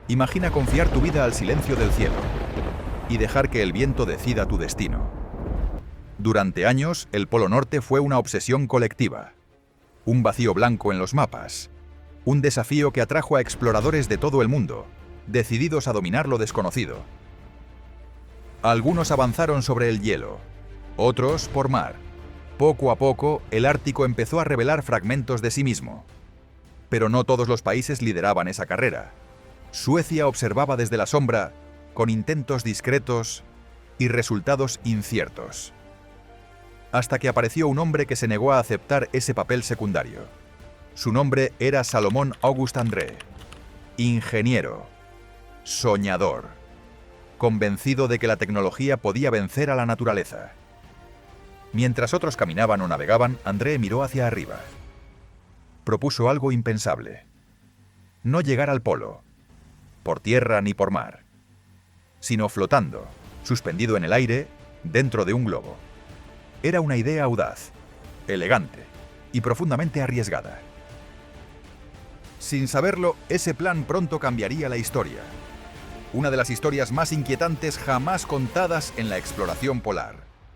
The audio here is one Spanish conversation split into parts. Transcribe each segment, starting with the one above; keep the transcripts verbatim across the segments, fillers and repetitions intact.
Imagina confiar tu vida al silencio del cielo y dejar que el viento decida tu destino. Durante años, el Polo Norte fue una obsesión colectiva, un vacío blanco en los mapas, un desafío que atrajo a exploradores de todo el mundo, decididos a dominar lo desconocido. Algunos avanzaron sobre el hielo, otros por mar. Poco a poco, el Ártico empezó a revelar fragmentos de sí mismo. Pero no todos los países lideraban esa carrera. Suecia observaba desde la sombra, con intentos discretos y resultados inciertos. Hasta que apareció un hombre que se negó a aceptar ese papel secundario. Su nombre era Salomón August Andrée. Ingeniero, soñador, convencido de que la tecnología podía vencer a la naturaleza. Mientras otros caminaban o navegaban, Andrée miró hacia arriba. Propuso algo impensable: no llegar al polo, por tierra ni por mar, sino flotando, suspendido en el aire, dentro de un globo. Era una idea audaz, elegante y profundamente arriesgada. Sin saberlo, ese plan pronto cambiaría la historia. Una de las historias más inquietantes jamás contadas en la exploración polar.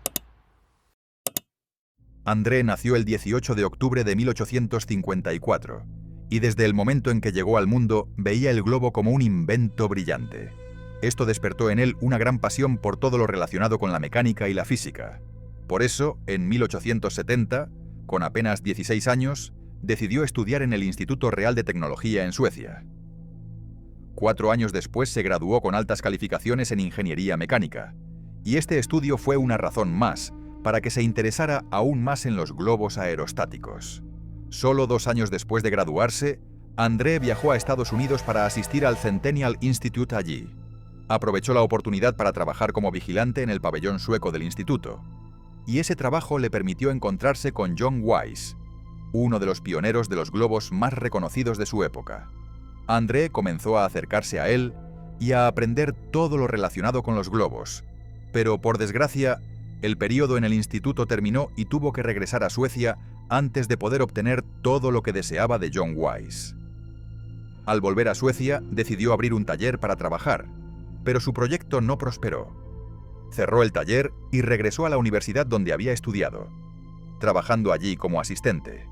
Andrée nació el dieciocho de octubre de mil ochocientos cincuenta y cuatro, y desde el momento en que llegó al mundo veía el globo como un invento brillante. Esto despertó en él una gran pasión por todo lo relacionado con la mecánica y la física. Por eso, en mil ochocientos setenta, con apenas dieciséis años, decidió estudiar en el Instituto Real de Tecnología en Suecia. Cuatro años después se graduó con altas calificaciones en ingeniería mecánica, y este estudio fue una razón más para que se interesara aún más en los globos aerostáticos. Solo dos años después de graduarse, Andrée viajó a Estados Unidos para asistir al Centennial Institute allí. Aprovechó la oportunidad para trabajar como vigilante en el pabellón sueco del instituto, y ese trabajo le permitió encontrarse con John Wise, uno de los pioneros de los globos más reconocidos de su época. Andrée comenzó a acercarse a él y a aprender todo lo relacionado con los globos, pero por desgracia, el periodo en el instituto terminó y tuvo que regresar a Suecia antes de poder obtener todo lo que deseaba de John Wise. Al volver a Suecia, decidió abrir un taller para trabajar, pero su proyecto no prosperó. Cerró el taller y regresó a la universidad donde había estudiado, trabajando allí como asistente.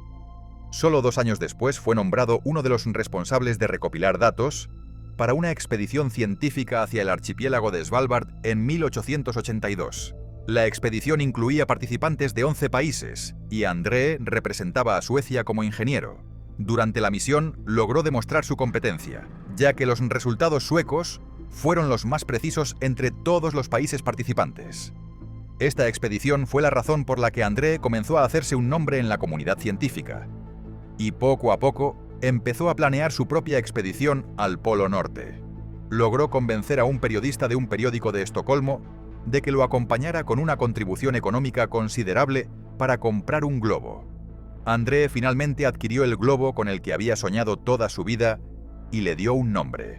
Solo dos años después fue nombrado uno de los responsables de recopilar datos para una expedición científica hacia el archipiélago de Svalbard en mil ochocientos ochenta y dos. La expedición incluía participantes de once países y Andrée representaba a Suecia como ingeniero. Durante la misión logró demostrar su competencia, ya que los resultados suecos fueron los más precisos entre todos los países participantes. Esta expedición fue la razón por la que Andrée comenzó a hacerse un nombre en la comunidad científica, y poco a poco empezó a planear su propia expedición al Polo Norte. Logró convencer a un periodista de un periódico de Estocolmo de que lo acompañara con una contribución económica considerable para comprar un globo. Andrée finalmente adquirió el globo con el que había soñado toda su vida y le dio un nombre.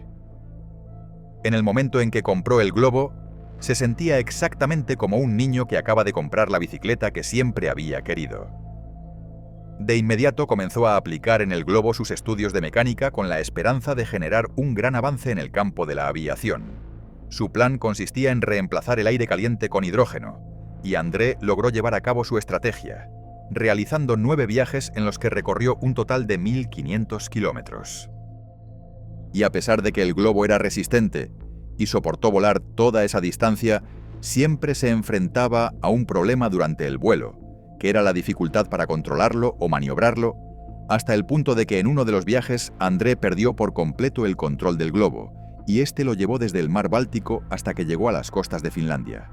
En el momento en que compró el globo, se sentía exactamente como un niño que acaba de comprar la bicicleta que siempre había querido. De inmediato comenzó a aplicar en el globo sus estudios de mecánica con la esperanza de generar un gran avance en el campo de la aviación. Su plan consistía en reemplazar el aire caliente con hidrógeno, y Andrée logró llevar a cabo su estrategia, realizando nueve viajes en los que recorrió un total de mil quinientos kilómetros. Y a pesar de que el globo era resistente y soportó volar toda esa distancia, siempre se enfrentaba a un problema durante el vuelo, que era la dificultad para controlarlo o maniobrarlo, hasta el punto de que en uno de los viajes Andrée perdió por completo el control del globo, y este lo llevó desde el mar Báltico hasta que llegó a las costas de Finlandia.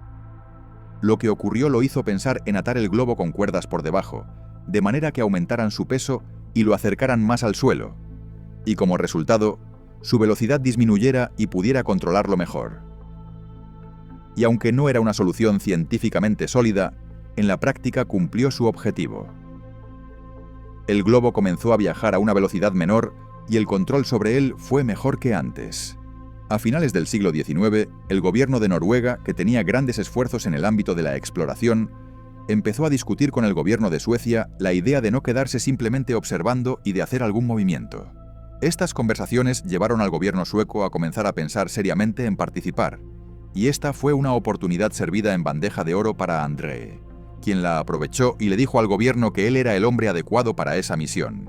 Lo que ocurrió lo hizo pensar en atar el globo con cuerdas por debajo, de manera que aumentaran su peso y lo acercaran más al suelo, y como resultado, su velocidad disminuyera y pudiera controlarlo mejor. Y aunque no era una solución científicamente sólida, en la práctica cumplió su objetivo. El globo comenzó a viajar a una velocidad menor y el control sobre él fue mejor que antes. A finales del siglo diecinueve, el gobierno de Noruega, que tenía grandes esfuerzos en el ámbito de la exploración, empezó a discutir con el gobierno de Suecia la idea de no quedarse simplemente observando y de hacer algún movimiento. Estas conversaciones llevaron al gobierno sueco a comenzar a pensar seriamente en participar, y esta fue una oportunidad servida en bandeja de oro para André, quien la aprovechó y le dijo al gobierno que él era el hombre adecuado para esa misión.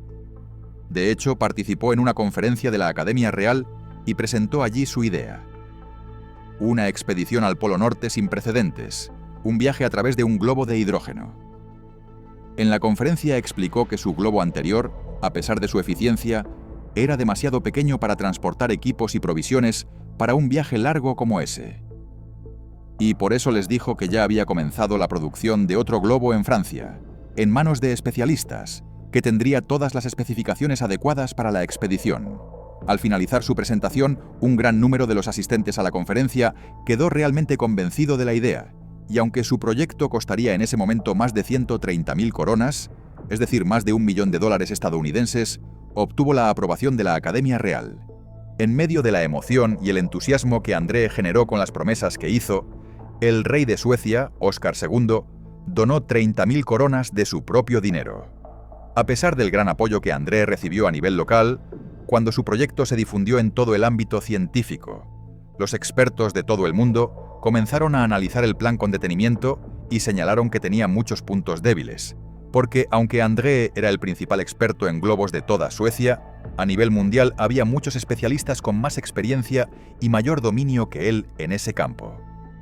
De hecho, participó en una conferencia de la Academia Real y presentó allí su idea. Una expedición al Polo Norte sin precedentes, un viaje a través de un globo de hidrógeno. En la conferencia explicó que su globo anterior, a pesar de su eficiencia, era demasiado pequeño para transportar equipos y provisiones para un viaje largo como ese. Y por eso les dijo que ya había comenzado la producción de otro globo en Francia, en manos de especialistas, que tendría todas las especificaciones adecuadas para la expedición. Al finalizar su presentación, un gran número de los asistentes a la conferencia quedó realmente convencido de la idea, y aunque su proyecto costaría en ese momento más de ciento treinta mil coronas, es decir, más de un millón de dólares estadounidenses, obtuvo la aprobación de la Academia Real. En medio de la emoción y el entusiasmo que André generó con las promesas que hizo, el rey de Suecia, Óscar segundo, donó treinta mil coronas de su propio dinero. A pesar del gran apoyo que André recibió a nivel local, cuando su proyecto se difundió en todo el ámbito científico, los expertos de todo el mundo comenzaron a analizar el plan con detenimiento y señalaron que tenía muchos puntos débiles, porque aunque André era el principal experto en globos de toda Suecia, a nivel mundial había muchos especialistas con más experiencia y mayor dominio que él en ese campo.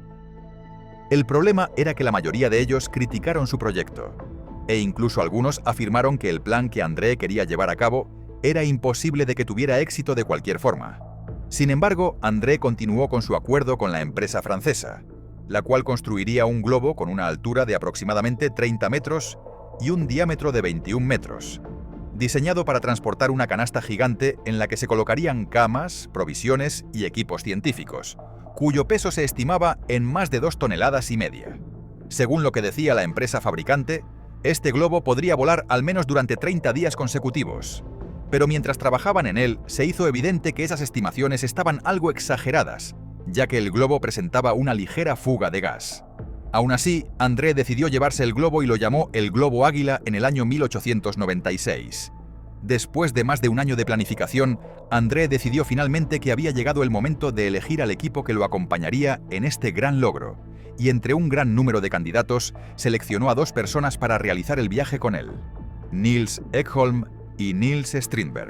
El problema era que la mayoría de ellos criticaron su proyecto, e incluso algunos afirmaron que el plan que André quería llevar a cabo era imposible de que tuviera éxito de cualquier forma. Sin embargo, André continuó con su acuerdo con la empresa francesa, la cual construiría un globo con una altura de aproximadamente treinta metros y un diámetro de veintiún metros, diseñado para transportar una canasta gigante en la que se colocarían camas, provisiones y equipos científicos, cuyo peso se estimaba en más de dos toneladas y media. Según lo que decía la empresa fabricante, este globo podría volar al menos durante treinta días consecutivos. Pero mientras trabajaban en él, se hizo evidente que esas estimaciones estaban algo exageradas, ya que el globo presentaba una ligera fuga de gas. Aún así, André decidió llevarse el globo y lo llamó el Globo Águila en el año mil ochocientos noventa y seis. Después de más de un año de planificación, André decidió finalmente que había llegado el momento de elegir al equipo que lo acompañaría en este gran logro, y entre un gran número de candidatos, seleccionó a dos personas para realizar el viaje con él: Niels Ekholm y Niels Strindberg.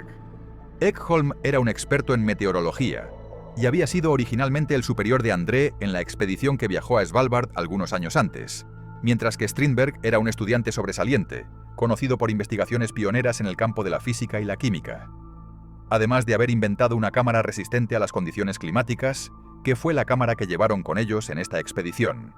Ekholm era un experto en meteorología, y había sido originalmente el superior de André en la expedición que viajó a Svalbard algunos años antes, mientras que Strindberg era un estudiante sobresaliente, conocido por investigaciones pioneras en el campo de la física y la química, además de haber inventado una cámara resistente a las condiciones climáticas, que fue la cámara que llevaron con ellos en esta expedición.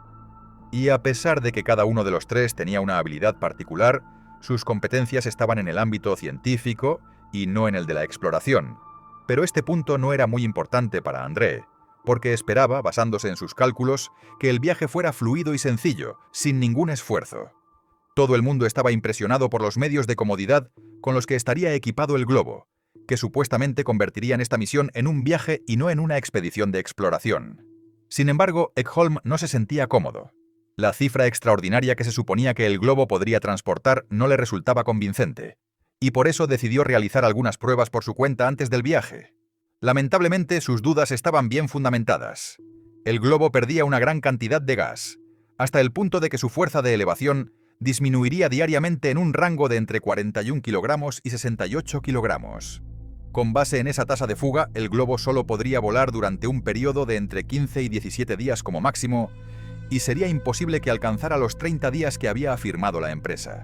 Y a pesar de que cada uno de los tres tenía una habilidad particular, sus competencias estaban en el ámbito científico y no en el de la exploración. Pero este punto no era muy importante para André, porque esperaba, basándose en sus cálculos, que el viaje fuera fluido y sencillo, sin ningún esfuerzo. Todo el mundo estaba impresionado por los medios de comodidad con los que estaría equipado el globo, que supuestamente convertirían esta misión en un viaje y no en una expedición de exploración. Sin embargo, Ekholm no se sentía cómodo. La cifra extraordinaria que se suponía que el globo podría transportar no le resultaba convincente, y por eso decidió realizar algunas pruebas por su cuenta antes del viaje. Lamentablemente, sus dudas estaban bien fundamentadas. El globo perdía una gran cantidad de gas, hasta el punto de que su fuerza de elevación disminuiría diariamente en un rango de entre cuarenta y un kilogramos y sesenta y ocho kilogramos. Con base en esa tasa de fuga, el globo solo podría volar durante un periodo de entre quince y diecisiete días como máximo, y sería imposible que alcanzara los treinta días que había afirmado la empresa.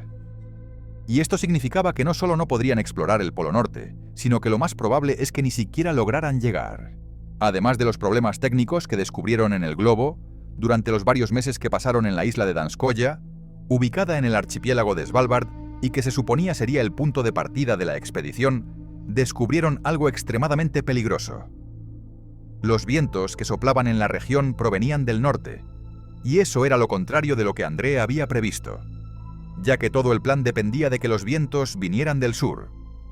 Y esto significaba que no solo no podrían explorar el Polo Norte, sino que lo más probable es que ni siquiera lograran llegar. Además de los problemas técnicos que descubrieron en el globo, durante los varios meses que pasaron en la isla de Danskoya, ubicada en el archipiélago de Svalbard y que se suponía sería el punto de partida de la expedición, descubrieron algo extremadamente peligroso. Los vientos que soplaban en la región provenían del norte, y eso era lo contrario de lo que André había previsto, ya que todo el plan dependía de que los vientos vinieran del sur,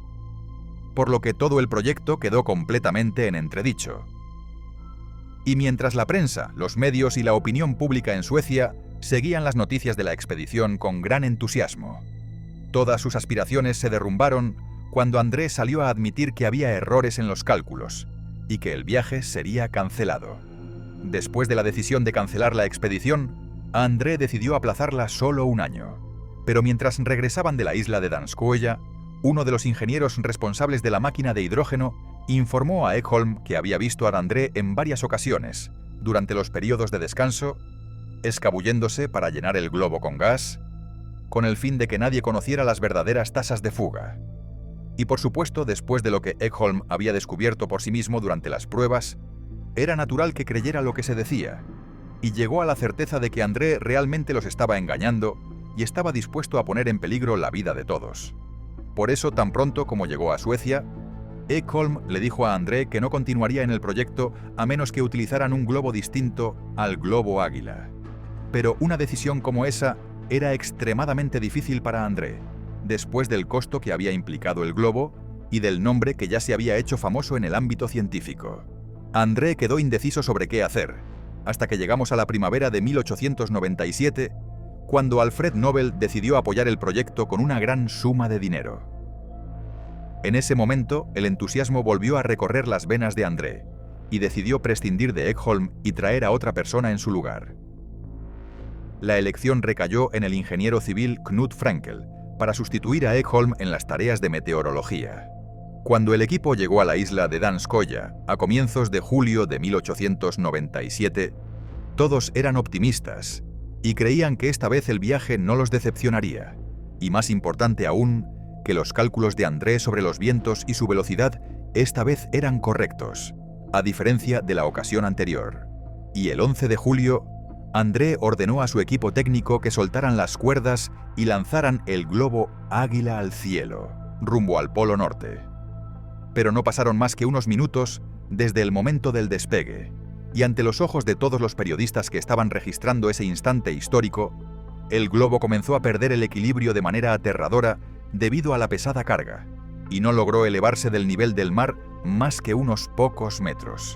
por lo que todo el proyecto quedó completamente en entredicho. Y mientras la prensa, los medios y la opinión pública en Suecia seguían las noticias de la expedición con gran entusiasmo, todas sus aspiraciones se derrumbaron cuando André salió a admitir que había errores en los cálculos y que el viaje sería cancelado. Después de la decisión de cancelar la expedición, André decidió aplazarla solo un año. Pero mientras regresaban de la isla de Donskoy, uno de los ingenieros responsables de la máquina de hidrógeno informó a Ekholm que había visto a André en varias ocasiones, durante los periodos de descanso, escabulléndose para llenar el globo con gas, con el fin de que nadie conociera las verdaderas tasas de fuga. Y por supuesto, después de lo que Ekholm había descubierto por sí mismo durante las pruebas, era natural que creyera lo que se decía, y llegó a la certeza de que André realmente los estaba engañando y estaba dispuesto a poner en peligro la vida de todos. Por eso, tan pronto como llegó a Suecia, Ekholm le dijo a André que no continuaría en el proyecto a menos que utilizaran un globo distinto al globo Águila. Pero una decisión como esa era extremadamente difícil para André, después del costo que había implicado el globo y del nombre que ya se había hecho famoso en el ámbito científico. André quedó indeciso sobre qué hacer, hasta que llegamos a la primavera de mil ochocientos noventa y siete, cuando Alfred Nobel decidió apoyar el proyecto con una gran suma de dinero. En ese momento, el entusiasmo volvió a recorrer las venas de André, y decidió prescindir de Ekholm y traer a otra persona en su lugar. La elección recayó en el ingeniero civil Knut Frankel, para sustituir a Ekholm en las tareas de meteorología. Cuando el equipo llegó a la isla de Donskoy a comienzos de julio de mil ochocientos noventa y siete, todos eran optimistas y creían que esta vez el viaje no los decepcionaría, y más importante aún, que los cálculos de André sobre los vientos y su velocidad esta vez eran correctos, a diferencia de la ocasión anterior. Y el once de julio, André ordenó a su equipo técnico que soltaran las cuerdas y lanzaran el globo Águila al cielo, rumbo al Polo Norte. Pero no pasaron más que unos minutos desde el momento del despegue, y ante los ojos de todos los periodistas que estaban registrando ese instante histórico, el globo comenzó a perder el equilibrio de manera aterradora debido a la pesada carga, y no logró elevarse del nivel del mar más que unos pocos metros.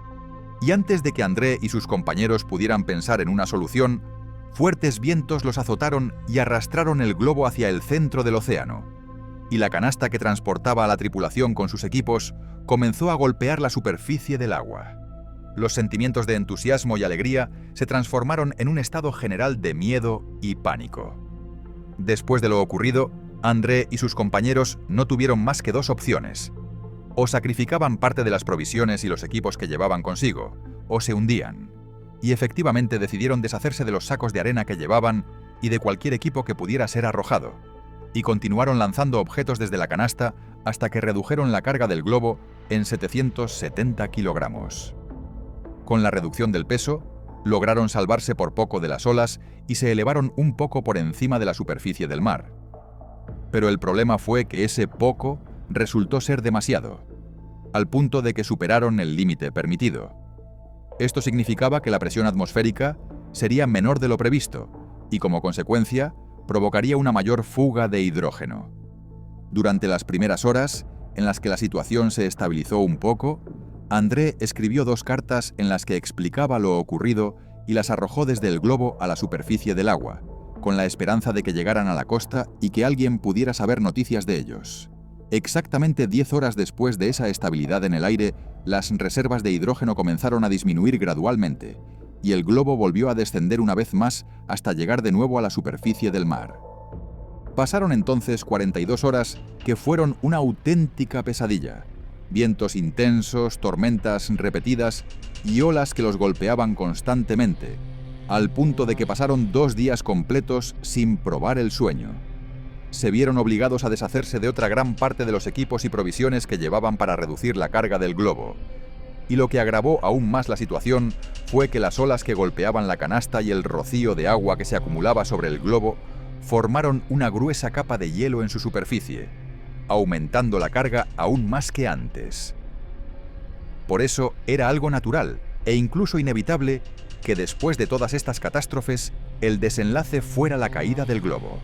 Y antes de que André y sus compañeros pudieran pensar en una solución, fuertes vientos los azotaron y arrastraron el globo hacia el centro del océano, y la canasta que transportaba a la tripulación con sus equipos comenzó a golpear la superficie del agua. Los sentimientos de entusiasmo y alegría se transformaron en un estado general de miedo y pánico. Después de lo ocurrido, André y sus compañeros no tuvieron más que dos opciones: o sacrificaban parte de las provisiones y los equipos que llevaban consigo, o se hundían. Y efectivamente decidieron deshacerse de los sacos de arena que llevaban y de cualquier equipo que pudiera ser arrojado, y continuaron lanzando objetos desde la canasta hasta que redujeron la carga del globo en setecientos setenta kilogramos. Con la reducción del peso, lograron salvarse por poco de las olas y se elevaron un poco por encima de la superficie del mar. Pero el problema fue que ese poco resultó ser demasiado, al punto de que superaron el límite permitido. Esto significaba que la presión atmosférica sería menor de lo previsto y, como consecuencia, provocaría una mayor fuga de hidrógeno. Durante las primeras horas, en las que la situación se estabilizó un poco, André escribió dos cartas en las que explicaba lo ocurrido y las arrojó desde el globo a la superficie del agua, con la esperanza de que llegaran a la costa y que alguien pudiera saber noticias de ellos. Exactamente diez horas después de esa estabilidad en el aire, las reservas de hidrógeno comenzaron a disminuir gradualmente, y el globo volvió a descender una vez más hasta llegar de nuevo a la superficie del mar. Pasaron entonces cuarenta y dos horas que fueron una auténtica pesadilla. Vientos intensos, tormentas repetidas y olas que los golpeaban constantemente, al punto de que pasaron dos días completos sin probar el sueño. Se vieron obligados a deshacerse de otra gran parte de los equipos y provisiones que llevaban para reducir la carga del globo. Y lo que agravó aún más la situación fue que las olas que golpeaban la canasta y el rocío de agua que se acumulaba sobre el globo formaron una gruesa capa de hielo en su superficie, aumentando la carga aún más que antes. Por eso era algo natural e incluso inevitable que después de todas estas catástrofes, el desenlace fuera la caída del globo.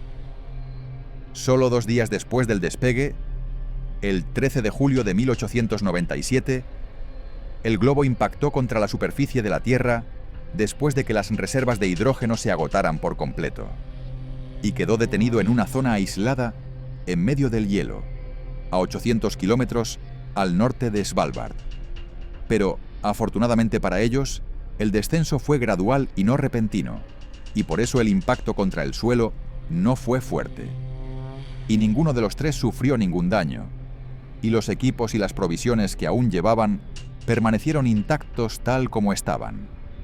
Solo dos días después del despegue, el trece de julio de mil ochocientos noventa y siete, el globo impactó contra la superficie de la Tierra después de que las reservas de hidrógeno se agotaran por completo, y quedó detenido en una zona aislada en medio del hielo, a ochocientos kilómetros al norte de Svalbard. Pero, afortunadamente para ellos, el descenso fue gradual y no repentino, y por eso el impacto contra el suelo no fue fuerte. Y ninguno de los tres sufrió ningún daño, y los equipos y las provisiones que aún llevaban permanecieron intactos tal como estaban.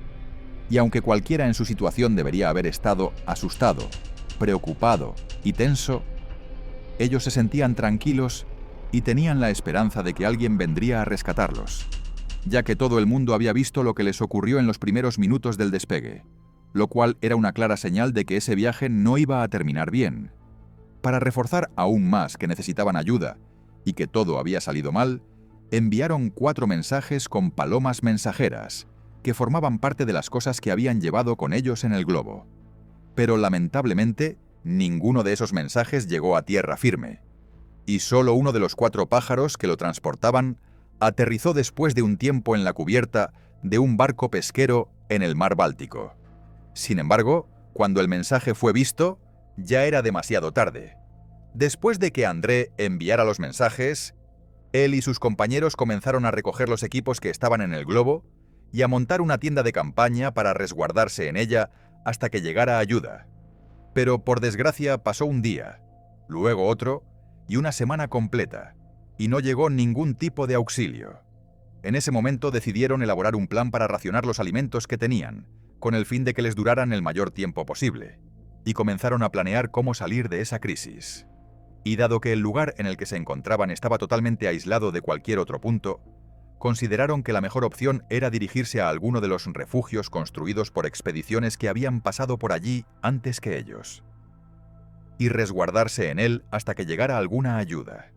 Y aunque cualquiera en su situación debería haber estado asustado, preocupado y tenso, ellos se sentían tranquilos y tenían la esperanza de que alguien vendría a rescatarlos, ya que todo el mundo había visto lo que les ocurrió en los primeros minutos del despegue, lo cual era una clara señal de que ese viaje no iba a terminar bien. Para reforzar aún más que necesitaban ayuda y que todo había salido mal, enviaron cuatro mensajes con palomas mensajeras, que formaban parte de las cosas que habían llevado con ellos en el globo. Pero lamentablemente, ninguno de esos mensajes llegó a tierra firme, y solo uno de los cuatro pájaros que lo transportaban aterrizó después de un tiempo en la cubierta de un barco pesquero en el mar Báltico. Sin embargo, cuando el mensaje fue visto, ya era demasiado tarde. Después de que André enviara los mensajes, él y sus compañeros comenzaron a recoger los equipos que estaban en el globo y a montar una tienda de campaña para resguardarse en ella hasta que llegara ayuda. Pero por desgracia pasó un día, luego otro y una semana completa, y no llegó ningún tipo de auxilio. En ese momento decidieron elaborar un plan para racionar los alimentos que tenían, con el fin de que les duraran el mayor tiempo posible, y comenzaron a planear cómo salir de esa crisis. Y dado que el lugar en el que se encontraban estaba totalmente aislado de cualquier otro punto, consideraron que la mejor opción era dirigirse a alguno de los refugios construidos por expediciones que habían pasado por allí antes que ellos, y resguardarse en él hasta que llegara alguna ayuda.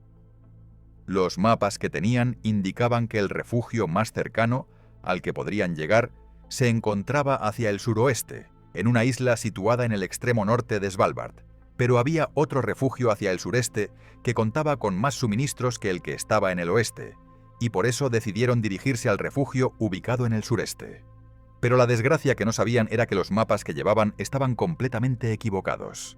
Los mapas que tenían indicaban que el refugio más cercano al que podrían llegar se encontraba hacia el suroeste, en una isla situada en el extremo norte de Svalbard, pero había otro refugio hacia el sureste que contaba con más suministros que el que estaba en el oeste, y por eso decidieron dirigirse al refugio ubicado en el sureste. Pero la desgracia que no sabían era que los mapas que llevaban estaban completamente equivocados.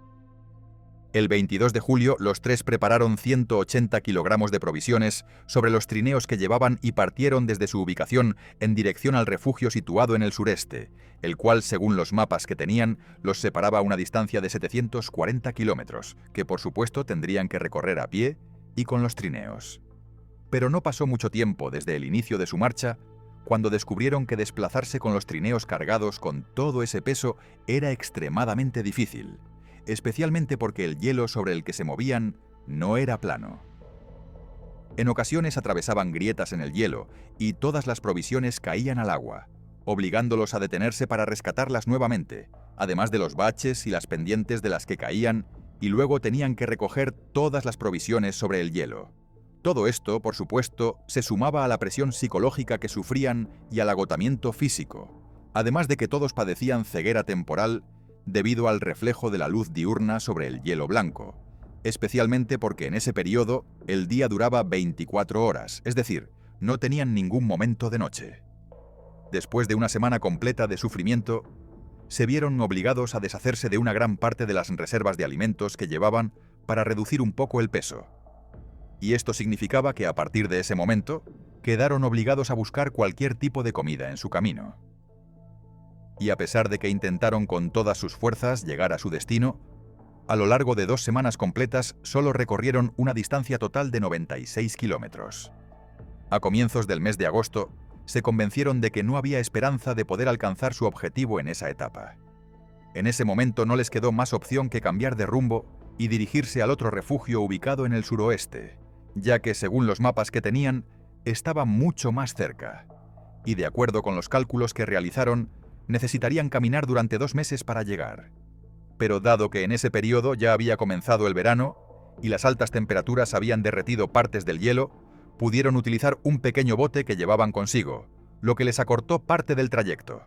El veintidós de julio, los tres prepararon ciento ochenta kilogramos de provisiones sobre los trineos que llevaban y partieron desde su ubicación en dirección al refugio situado en el sureste, el cual, según los mapas que tenían, los separaba a una distancia de setecientos cuarenta kilómetros, que por supuesto tendrían que recorrer a pie y con los trineos. Pero no pasó mucho tiempo desde el inicio de su marcha, cuando descubrieron que desplazarse con los trineos cargados con todo ese peso era extremadamente difícil, especialmente porque el hielo sobre el que se movían no era plano. En ocasiones atravesaban grietas en el hielo y todas las provisiones caían al agua, obligándolos a detenerse para rescatarlas nuevamente, además de los baches y las pendientes de las que caían, y luego tenían que recoger todas las provisiones sobre el hielo. Todo esto, por supuesto, se sumaba a la presión psicológica que sufrían y al agotamiento físico, además de que todos padecían ceguera temporal debido al reflejo de la luz diurna sobre el hielo blanco, especialmente porque en ese periodo el día duraba veinticuatro horas, es decir, no tenían ningún momento de noche. Después de una semana completa de sufrimiento, se vieron obligados a deshacerse de una gran parte de las reservas de alimentos que llevaban para reducir un poco el peso. Y esto significaba que a partir de ese momento, quedaron obligados a buscar cualquier tipo de comida en su camino. Y a pesar de que intentaron con todas sus fuerzas llegar a su destino, a lo largo de dos semanas completas solo recorrieron una distancia total de noventa y seis kilómetros. A comienzos del mes de agosto, se convencieron de que no había esperanza de poder alcanzar su objetivo en esa etapa. En ese momento no les quedó más opción que cambiar de rumbo y dirigirse al otro refugio ubicado en el suroeste, ya que, según los mapas que tenían, estaba mucho más cerca, y de acuerdo con los cálculos que realizaron, necesitarían caminar durante dos meses para llegar. Pero dado que en ese periodo ya había comenzado el verano y las altas temperaturas habían derretido partes del hielo, pudieron utilizar un pequeño bote que llevaban consigo, lo que les acortó parte del trayecto.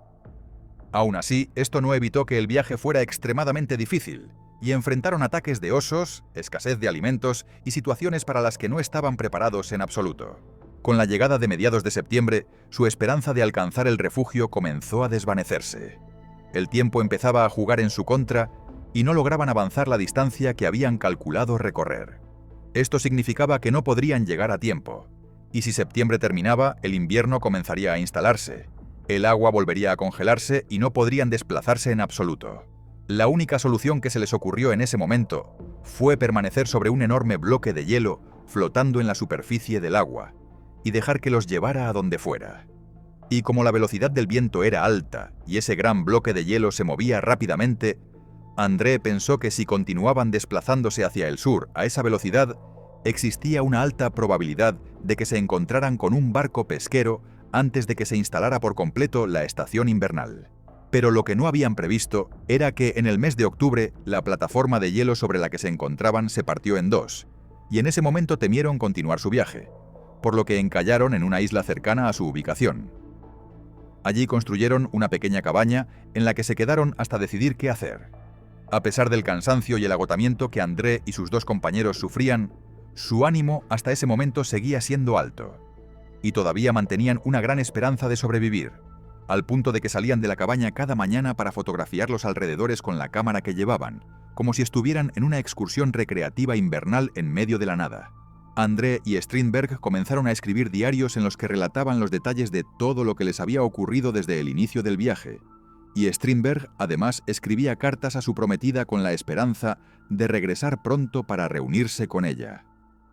Aún así, esto no evitó que el viaje fuera extremadamente difícil, y enfrentaron ataques de osos, escasez de alimentos y situaciones para las que no estaban preparados en absoluto. Con la llegada de mediados de septiembre, su esperanza de alcanzar el refugio comenzó a desvanecerse. El tiempo empezaba a jugar en su contra y no lograban avanzar la distancia que habían calculado recorrer. Esto significaba que no podrían llegar a tiempo, y si septiembre terminaba, el invierno comenzaría a instalarse. El agua volvería a congelarse y no podrían desplazarse en absoluto. La única solución que se les ocurrió en ese momento fue permanecer sobre un enorme bloque de hielo flotando en la superficie del agua y dejar que los llevara a donde fuera. Y como la velocidad del viento era alta y ese gran bloque de hielo se movía rápidamente, André pensó que si continuaban desplazándose hacia el sur a esa velocidad, existía una alta probabilidad de que se encontraran con un barco pesquero antes de que se instalara por completo la estación invernal. Pero lo que no habían previsto era que en el mes de octubre la plataforma de hielo sobre la que se encontraban se partió en dos, y en ese momento temieron continuar su viaje, por lo que encallaron en una isla cercana a su ubicación. Allí construyeron una pequeña cabaña en la que se quedaron hasta decidir qué hacer. A pesar del cansancio y el agotamiento que André y sus dos compañeros sufrían, su ánimo hasta ese momento seguía siendo alto, y todavía mantenían una gran esperanza de sobrevivir, al punto de que salían de la cabaña cada mañana para fotografiar los alrededores con la cámara que llevaban, como si estuvieran en una excursión recreativa invernal en medio de la nada. André y Strindberg comenzaron a escribir diarios en los que relataban los detalles de todo lo que les había ocurrido desde el inicio del viaje, y Strindberg además escribía cartas a su prometida con la esperanza de regresar pronto para reunirse con ella.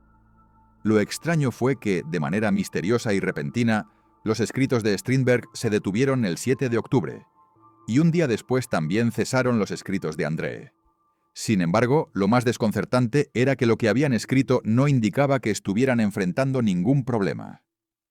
Lo extraño fue que, de manera misteriosa y repentina, los escritos de Strindberg se detuvieron el siete de octubre, y un día después también cesaron los escritos de André. Sin embargo, lo más desconcertante era que lo que habían escrito no indicaba que estuvieran enfrentando ningún problema.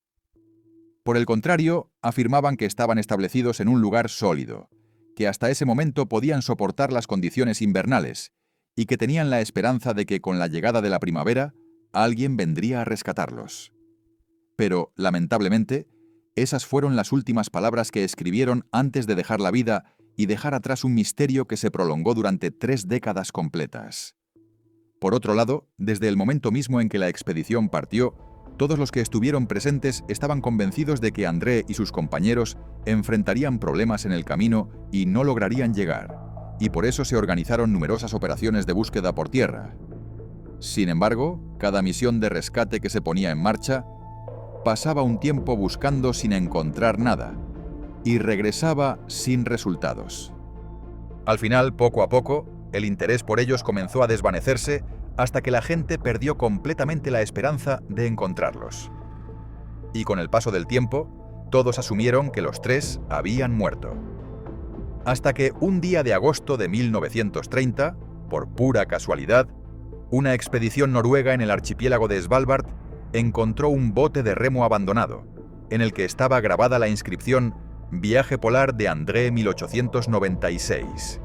Por el contrario, afirmaban que estaban establecidos en un lugar sólido, que hasta ese momento podían soportar las condiciones invernales, y que tenían la esperanza de que con la llegada de la primavera, alguien vendría a rescatarlos. Pero, lamentablemente, esas fueron las últimas palabras que escribieron antes de dejar la vida y dejar atrás un misterio que se prolongó durante tres décadas completas. Por otro lado, desde el momento mismo en que la expedición partió, todos los que estuvieron presentes estaban convencidos de que André y sus compañeros enfrentarían problemas en el camino y no lograrían llegar, y por eso se organizaron numerosas operaciones de búsqueda por tierra. Sin embargo, cada misión de rescate que se ponía en marcha pasaba un tiempo buscando sin encontrar nada y regresaba sin resultados. Al final, poco a poco, el interés por ellos comenzó a desvanecerse hasta que la gente perdió completamente la esperanza de encontrarlos. Y con el paso del tiempo, todos asumieron que los tres habían muerto. Hasta que un día de agosto de mil novecientos treinta, por pura casualidad, una expedición noruega en el archipiélago de Svalbard encontró un bote de remo abandonado, en el que estaba grabada la inscripción Viaje polar de André mil ochocientos noventa y seis.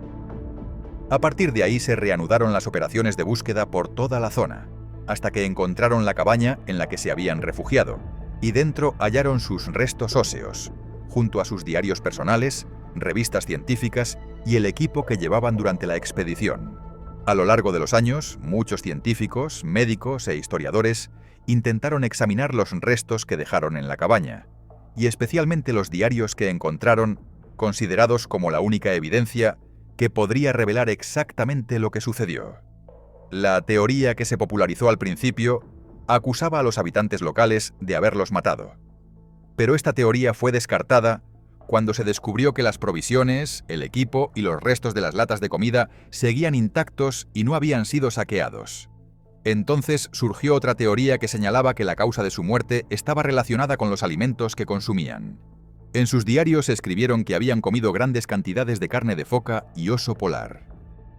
A partir de ahí se reanudaron las operaciones de búsqueda por toda la zona, hasta que encontraron la cabaña en la que se habían refugiado, y dentro hallaron sus restos óseos, junto a sus diarios personales, revistas científicas y el equipo que llevaban durante la expedición. A lo largo de los años, muchos científicos, médicos e historiadores intentaron examinar los restos que dejaron en la cabaña, y especialmente los diarios que encontraron, considerados como la única evidencia que podría revelar exactamente lo que sucedió. La teoría que se popularizó al principio acusaba a los habitantes locales de haberlos matado. Pero esta teoría fue descartada cuando se descubrió que las provisiones, el equipo y los restos de las latas de comida seguían intactos y no habían sido saqueados. Entonces surgió otra teoría que señalaba que la causa de su muerte estaba relacionada con los alimentos que consumían. En sus diarios escribieron que habían comido grandes cantidades de carne de foca y oso polar.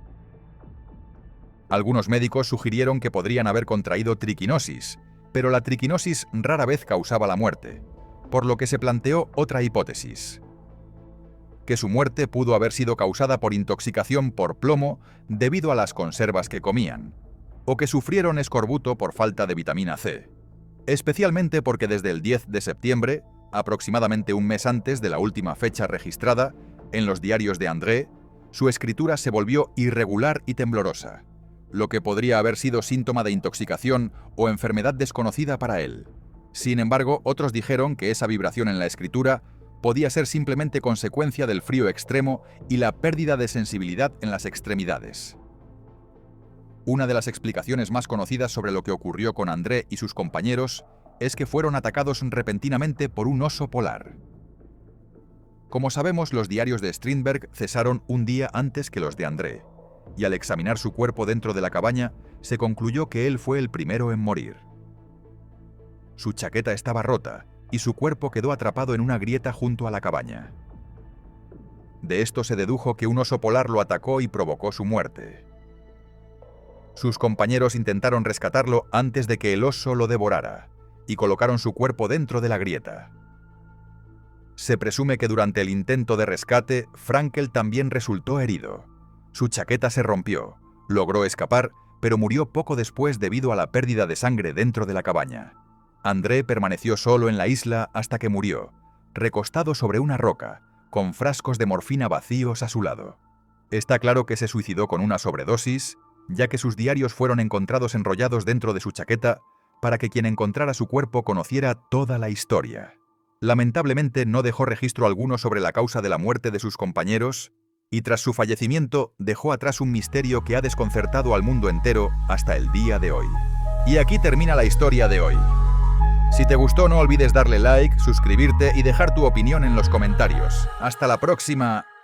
Algunos médicos sugirieron que podrían haber contraído triquinosis, pero la triquinosis rara vez causaba la muerte, por lo que se planteó otra hipótesis: que su muerte pudo haber sido causada por intoxicación por plomo debido a las conservas que comían, o que sufrieron escorbuto por falta de vitamina C, especialmente porque desde el diez de septiembre, aproximadamente un mes antes de la última fecha registrada, en los diarios de André, su escritura se volvió irregular y temblorosa, lo que podría haber sido síntoma de intoxicación o enfermedad desconocida para él. Sin embargo, otros dijeron que esa vibración en la escritura podía ser simplemente consecuencia del frío extremo y la pérdida de sensibilidad en las extremidades. Una de las explicaciones más conocidas sobre lo que ocurrió con André y sus compañeros es que fueron atacados repentinamente por un oso polar. Como sabemos, los diarios de Strindberg cesaron un día antes que los de André, y al examinar su cuerpo dentro de la cabaña, se concluyó que él fue el primero en morir. Su chaqueta estaba rota, y su cuerpo quedó atrapado en una grieta junto a la cabaña. De esto se dedujo que un oso polar lo atacó y provocó su muerte. Sus compañeros intentaron rescatarlo antes de que el oso lo devorara, y colocaron su cuerpo dentro de la grieta. Se presume que durante el intento de rescate, Frankel también resultó herido. Su chaqueta se rompió, logró escapar, pero murió poco después debido a la pérdida de sangre dentro de la cabaña. André permaneció solo en la isla hasta que murió, recostado sobre una roca, con frascos de morfina vacíos a su lado. Está claro que se suicidó con una sobredosis, ya que sus diarios fueron encontrados enrollados dentro de su chaqueta para que quien encontrara su cuerpo conociera toda la historia. Lamentablemente no dejó registro alguno sobre la causa de la muerte de sus compañeros y tras su fallecimiento dejó atrás un misterio que ha desconcertado al mundo entero hasta el día de hoy. Y aquí termina la historia de hoy. Si te gustó, no olvides darle like, suscribirte y dejar tu opinión en los comentarios. ¡Hasta la próxima!